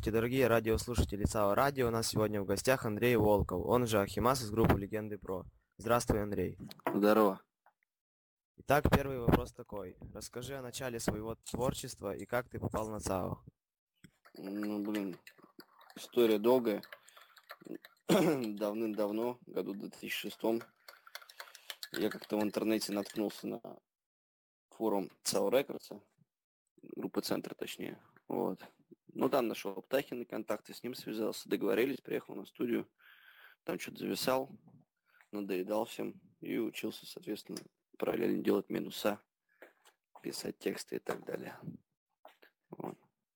Здравствуйте, дорогие радиослушатели САО Радио. У нас сегодня в гостях Андрей Волков, он же Ахимас из группы Легенды Про. Здравствуй, Андрей. Здорово. Итак, первый вопрос такой. Расскажи о начале своего творчества и как ты попал на САО. История долгая. Давным-давно, году в 2006, я как-то в интернете наткнулся на форум ЦАО Рекордса, группы Центр точнее. Вот. Ну, там нашел Птахина контакты, с ним связался, договорились, приехал на студию, там что-то зависал, надоедал всем и учился, соответственно, параллельно делать минуса, писать тексты и так далее. Вот.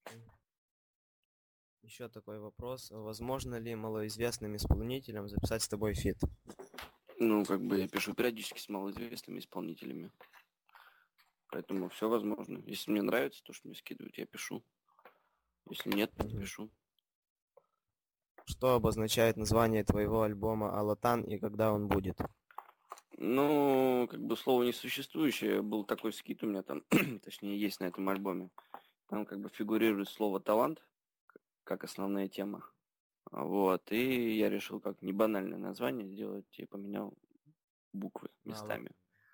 Еще такой вопрос. Возможно ли малоизвестным исполнителям записать с тобой фит? Ну, как бы я пишу периодически с малоизвестными исполнителями. Поэтому все возможно. Если мне нравится то, что мне скидывают, я пишу. Если нет, не пишу. Что обозначает название твоего альбома «Алатан» и когда он будет? Ну, как бы слово несуществующее. Был такой скид у меня там, точнее, есть на этом альбоме. Там как бы фигурирует слово «талант» как основная тема. Вот. И я решил как не банальное название сделать и поменял буквы местами.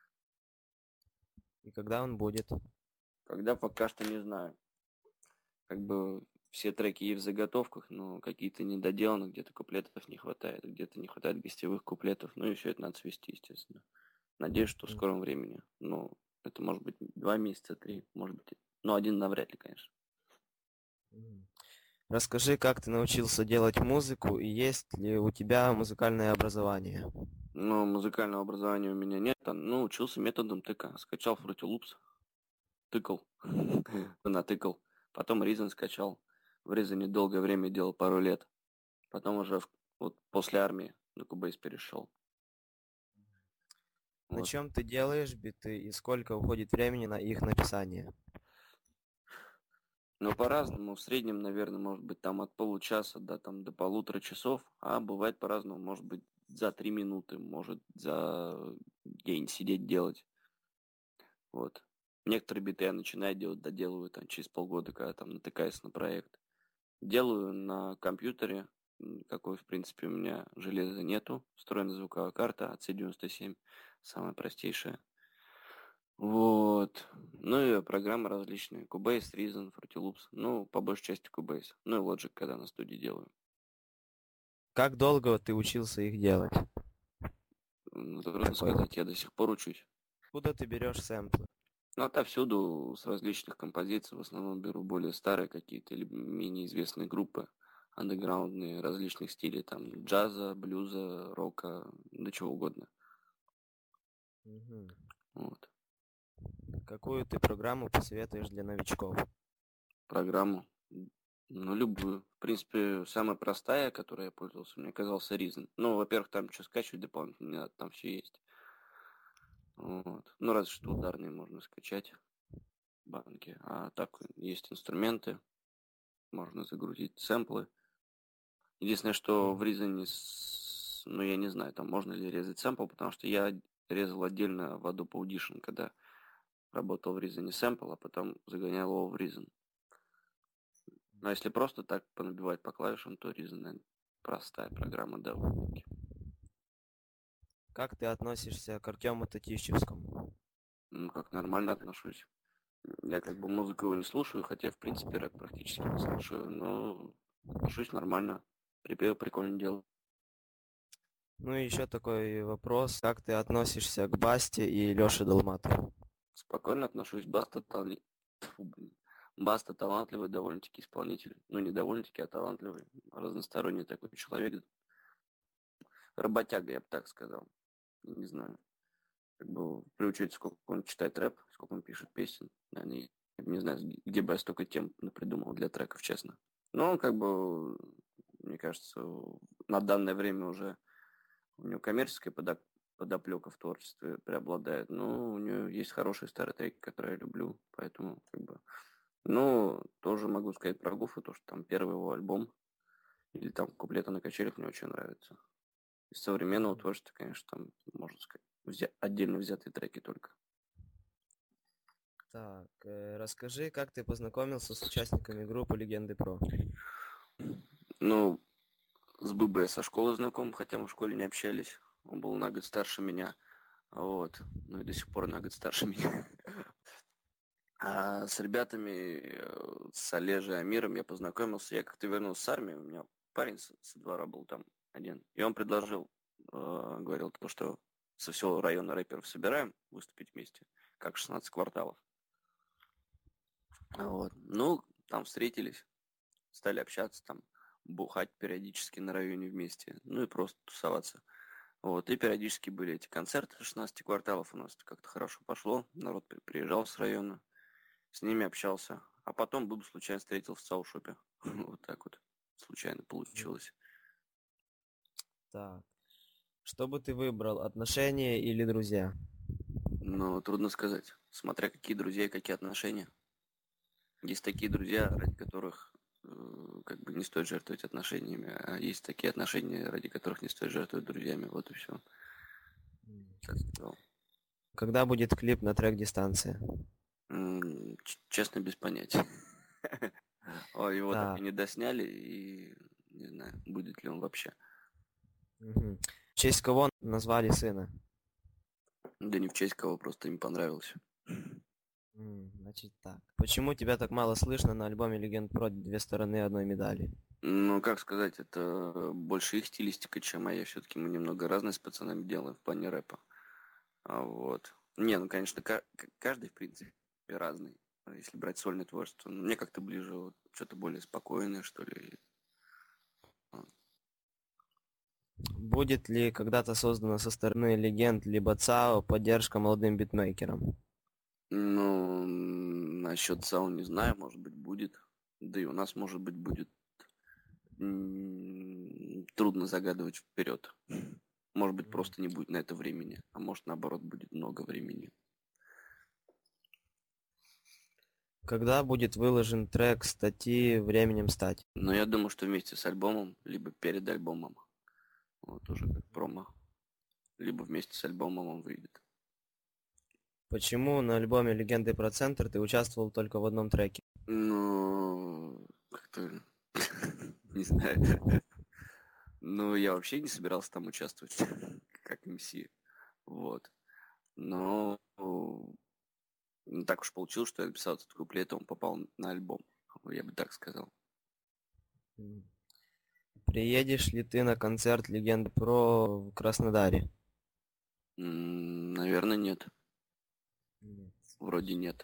И когда он будет? Когда пока что не знаю. Как бы все треки есть в заготовках, но какие-то недоделаны, где-то куплетов не хватает, где-то не хватает гостевых куплетов. Ну и все это надо свести, естественно. Надеюсь, что в скором времени. Ну, это может быть 2 месяца, 3, может быть. Но 1 навряд ли, конечно. Расскажи, как ты научился делать музыку и есть ли у тебя музыкальное образование? Но музыкального образования у меня нет. Ну, учился методом тыка. Скачал Fruity Loops, тыкал, натыкал. Потом Reason скачал. В Reason долгое время делал, пару лет. Потом уже вот после армии на Cubase перешел. На Вот. чем ты делаешь биты и сколько уходит времени на их написание? Но по-разному. В среднем, наверное, может быть там от получаса до 1,5 часов. А бывает по-разному. Может быть за 3 минуты, может за день сидеть делать. Вот. Некоторые биты я начинаю делать, доделываю там через полгода, когда там натыкаюсь на проект. Делаю на компьютере, какой, в принципе, у меня железа нету. Встроенная звуковая карта AC97, самая простейшая. Вот. Ну и программы различные. Cubase, Reason, Fruity Loops. Ну, по большей части Cubase. Ну и Logic, когда на студии делаю. Как долго ты учился их делать? Трудно Такой сказать, вопрос. я до сих пор учусь. Откуда ты берешь сэмплы? Ну, отовсюду, с различных композиций. В основном беру более старые какие-то или менее известные группы. Андеграундные, различных стилей. Там джаза, блюза, рока, да чего угодно. Мгм. Вот. Какую ты программу посоветуешь для новичков? Программу. Ну, любую. В принципе, самая простая, которой я пользовался, мне казался Reason. Ну, во-первых, там что скачивать дополнительно не надо, там все есть. Вот. Ну, разве что ударные можно скачать, банки. А так, есть инструменты, можно загрузить сэмплы. Единственное, что в Мгм. Reason, ну, я не знаю, там можно ли резать сэмпл, потому что я резал отдельно в Adobe Audition, когда работал в Reason сэмпл, а потом загонял его в Reason. Но если просто так понабивать по клавишам, то Reason, наверное, простая программа довольно-таки. Как ты относишься к Артему Татищевскому? Ну, как нормально отношусь. Я как бы музыку его не слушаю, хотя, в принципе, рэп практически не слушаю, но отношусь нормально. Припевы прикольно делаю. Ну и еще такой вопрос. Как ты относишься к Басте и Лёше Долматову? Спокойно отношусь. Фу, блин. Баста талантливый довольно-таки исполнитель. Ну, не довольно-таки, а талантливый. Разносторонний такой человек. Работяга, я бы так сказал. Не знаю. Как бы приучить, сколько он читает рэп, сколько он пишет песен. Наверное, я не знаю, где бы я столько тем придумал для треков, честно. Но он как бы, мне кажется, на данное время уже у него коммерческая подоплека в творчестве преобладает. Но у него есть хорошие старые треки, которые я люблю. Поэтому, как бы... Ну, тоже могу сказать про Гуфа, то, что там первый его альбом или там куплеты на качелях мне очень нравится. Из современного Мгм. творчества, конечно, там, можно сказать, отдельно взятые треки только. Так, расскажи, как ты познакомился с участниками группы Легенды Про? Ну, с ББ со школы знаком, хотя мы в школе не общались. Он был на год старше меня. Вот. Ну и до сих пор на год старше меня. А с ребятами, с Олежей, Амиром я познакомился. Я как-то вернулся с армии, у меня парень со двора был там один. И он предложил, говорил то, что со всего района рэперов собираем выступить вместе, как 16 кварталов. Вот. Ну, там встретились, стали общаться, там, бухать периодически на районе вместе, ну и просто тусоваться. Вот, и периодически были эти концерты 16 кварталов, у нас как-то хорошо пошло, народ приезжал с района, с ними общался. А потом Бубу случайно встретил в саушопе. Вот так вот случайно получилось. Так. Что бы ты выбрал, отношения или друзья? Но трудно сказать, смотря какие друзья и какие отношения. Есть такие друзья, ради которых как бы не стоит жертвовать отношениями, а есть такие отношения, ради которых не стоит жертвовать друзьями. Вот и все. Так сказал. Когда будет клип на трек «Дистанция»? Честно, без понятия. Его так и Так. не досняли, и не знаю, будет ли он вообще. Мгм. В честь кого назвали сына? Да не в честь кого, просто им понравилось. Значит так. Почему тебя так мало слышно на альбоме «Легенд Про» «Две стороны одной медали»? Ну, как сказать, это больше их стилистика, чем моя. Все-таки мы немного разные с пацанами делаем в плане рэпа. Вот. Не, ну, конечно, каждый, в принципе, разный. Если брать сольное творчество. Мне как-то ближе вот что-то более спокойное, что ли. Вот. Будет ли когда-то создана со стороны «Легенд» либо ЦАО поддержка молодым битмейкерам? Ну, насчет саунд не знаю, может быть, будет. Да и у нас, может быть, будет. Трудно загадывать вперед. Может быть, просто не будет на это времени, а может, наоборот, будет много времени. Когда будет выложен трек статьи «Временем стать»? Но я думаю, что вместе с альбомом, либо перед альбомом, вот уже как промо, либо вместе с альбомом он выйдет. Почему на альбоме «Легенды про Центр» ты участвовал только в одном треке? Ну, как-то, не знаю. Ну, я вообще не собирался там участвовать, как МС. Вот. Но так уж получилось, что я написал этот куплет, и он попал на альбом. Я бы так сказал. Приедешь ли ты на концерт «Легенды Про» в Краснодаре? Наверное, нет. Нет. Вроде нет.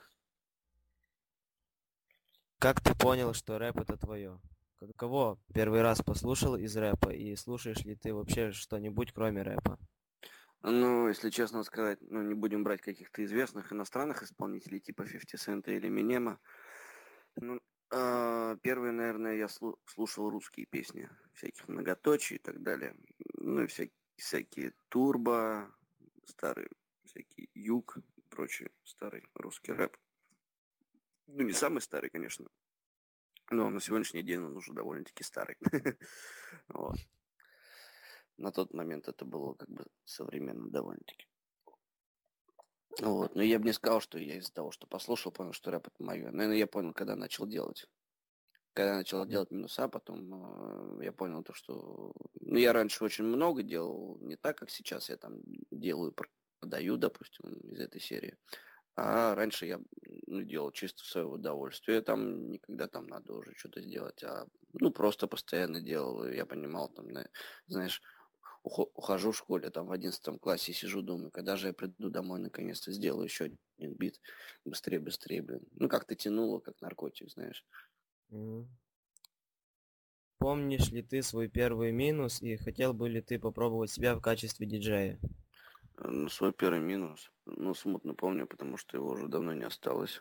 Как ты понял, что рэп это твое? Кого первый раз послушал из рэпа и слушаешь ли ты вообще что-нибудь кроме рэпа? Ну, если честно сказать, ну, не будем брать каких-то известных иностранных исполнителей, типа 50 Cent или Минема. Ну, первые, наверное, я слушал русские песни, всяких многоточий и так далее. Ну, и всякие Турбо, старый всякий Юг и прочий старый русский рэп. Ну, не самый старый, конечно, но на сегодняшний день он уже довольно-таки старый. Вот. На тот момент это было как бы современно довольно-таки. Вот. Но я бы не сказал, что я из-за того, что послушал, понял, что рэп это мое. Наверное, я понял, когда начал делать. Когда я начал делать минуса, потом я понял то, что... Ну, я раньше очень много делал, не так, как сейчас я там делаю, продаю, допустим, из этой серии. А раньше я делал чисто в свое удовольствие. Там никогда там надо уже что-то сделать, а ну просто постоянно делал. И я понимал, там, знаешь, ухожу в школе, там в 11 классе сижу, думаю, когда же я приду домой, наконец-то сделаю еще один бит. Быстрее, быстрее, блин. Ну как-то тянуло, как наркотик, знаешь. Мгм. Помнишь ли ты свой первый минус и хотел бы ли ты попробовать себя в качестве диджея? Ну, свой первый минус. Ну, смутно помню, потому что его уже давно не осталось.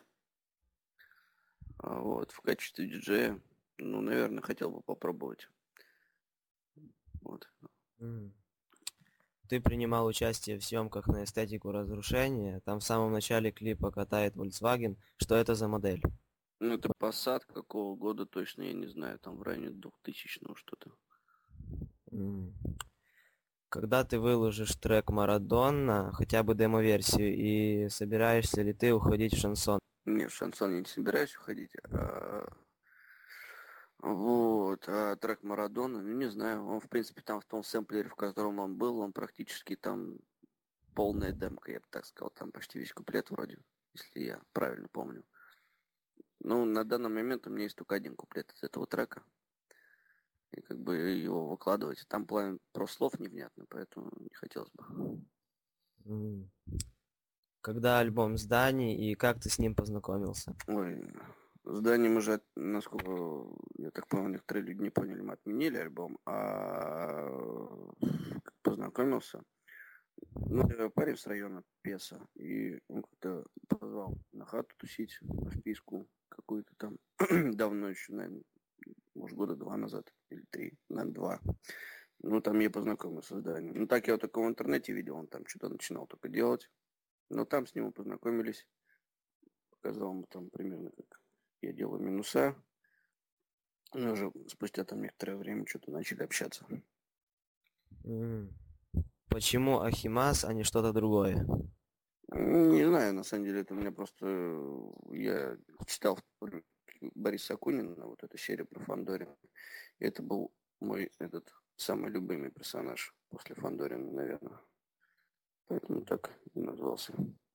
Вот, в качестве диджея, ну, наверное, хотел бы попробовать. Вот. Мгм. Ты принимал участие в съемках на эстетику разрушения. Там в самом начале клипа катает Volkswagen. Что это за модель? Ну, это Passat какого года точно, я не знаю, там в районе 2000-го что-то. М. Когда ты выложишь трек Марадонна, хотя бы демо-версию, и собираешься ли ты уходить в шансон? Не, в шансон я не собираюсь уходить, Вот, а трек Марадона, ну не знаю, он в принципе там в том сэмплере, в котором он был, он практически там полная демка, я бы так сказал, там почти весь куплет вроде, если я правильно помню. Ну, на данный момент у меня есть только один куплет из этого трека, и как бы его выкладывать. Там план про слов невнятно, поэтому не хотелось бы. М. Когда альбом «Зданий» и как ты с ним познакомился? Ой, здание мы же, насколько я так понял, некоторые люди не поняли, мы отменили альбом, а как познакомился. Ну, я парень с района Песа, и он как-то позвал на хату тусить, на вписку какую-то там, давно еще, наверное, может, года 2 назад или 3, наверное, 2. Ну, там я познакомился с Даней. Ну, так я его только в интернете видел, он там что-то начинал только делать. Но там с ним мы познакомились, показал ему там примерно, как я делаю минуса. Ну, уже спустя там некоторое время что-то начали общаться. М. Почему Ахимас, а не что-то другое? Не знаю, на самом деле, это у меня просто... Я читал Бориса Акунина, вот эта серия про Фандорина. И это был мой этот самый любимый персонаж после Фандорина, наверное. Поэтому так и назвался.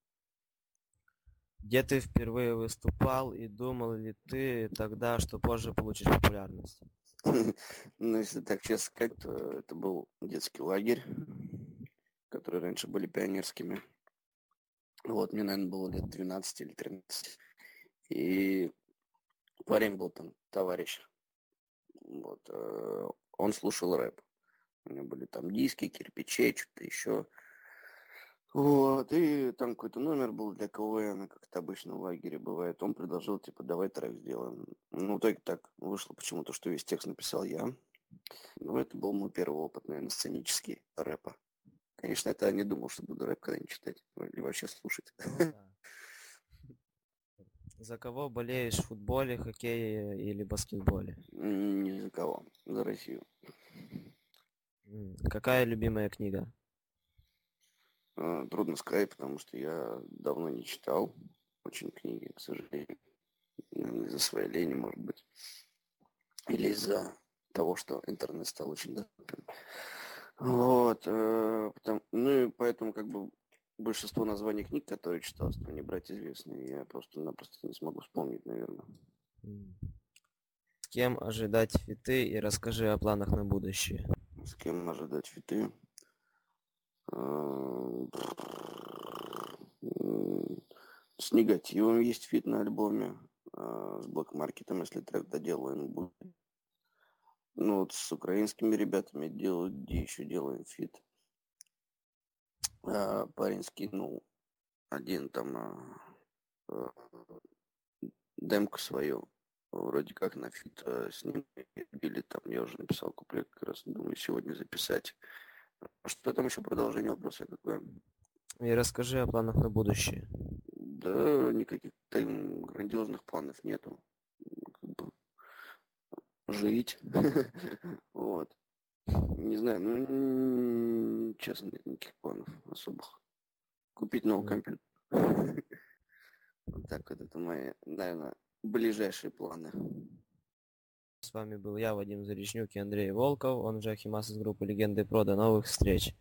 Где ты впервые выступал и думал ли ты тогда, что позже получишь популярность? Ну, если так честно сказать, то это был детский лагерь, которые раньше были пионерскими. Вот, мне, наверное, было лет 12 или 13. И парень был там, товарищ. Вот, он слушал рэп. У него были там диски, кирпичей, что-то еще. Вот, и там какой-то номер был для КВН, как это обычно в лагере бывает. Он предложил, типа, давай трек сделаем. Ну, в итоге так вышло почему-то, что весь текст написал я. Ну, это был мой первый опыт, наверное, сценический рэпа. Конечно, это я не думал, что буду рэп когда-нибудь читать или вообще слушать. Ну да. За кого болеешь в футболе, хоккее или баскетболе? Ни за кого. За Россию. Какая любимая книга? Трудно сказать, потому что я давно не читал очень книги, к сожалению. Наверное, из-за своей лени, может быть. Или из-за того, что интернет стал очень доступен. Вот. Ну и поэтому как бы большинство названий книг, которые читал, что не брать известные, я просто-напросто не смогу вспомнить, наверное. М. С кем ожидать фиты и расскажи о планах на будущее. С кем ожидать фиты? М, С негативом есть фит на альбоме. С блэк-маркетом, если трек доделаем, будет. Ну вот с украинскими ребятами делаю, где еще делаем фит. Парень скинул один там а, демку свою, вроде как на фит с ним, или там я уже написал куплет, как раз думаю сегодня записать. А что там еще продолжение вопроса какое? И расскажи о планах на будущее. Да никаких там грандиозных планов нету. Как бы жить. Вот. Не знаю, ну честно, нет никаких планов особых. Купить новый М. компьютер. Вот так вот, это мои, наверное, ближайшие планы. С вами был я, Вадим Заречнюк и Андрей Волков, он же Ахимас из группы «Легенды Про». До новых встреч!